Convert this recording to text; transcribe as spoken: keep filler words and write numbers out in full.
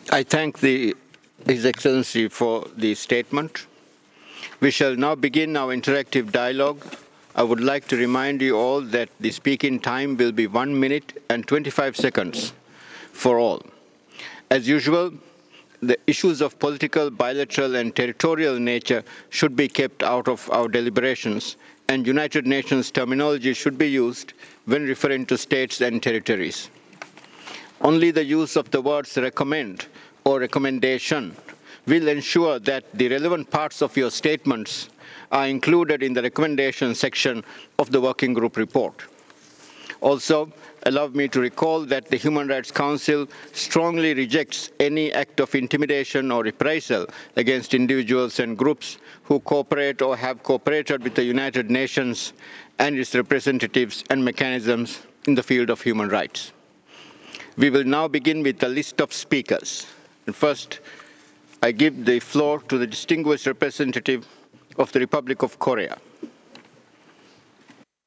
I thank the, His Excellency for the statement. We shall now begin our interactive dialogue. I would like to remind you all that the speaking time will be one minute and twenty-five seconds for all. As usual, the issues of political, bilateral, and territorial nature should be kept out of our deliberations, and United Nations terminology should be used when referring to states and territories. Only the use of the words recommend or recommendation will ensure that the relevant parts of your statements are included in the recommendation section of the Working Group report. Also, allow me to recall that the Human Rights Council strongly rejects any act of intimidation or reprisal against individuals and groups who cooperate or have cooperated with the United Nations and its representatives and mechanisms in the field of human rights. We will now begin with a list of speakers. And first, I give the floor to the distinguished representative of the Republic of Korea.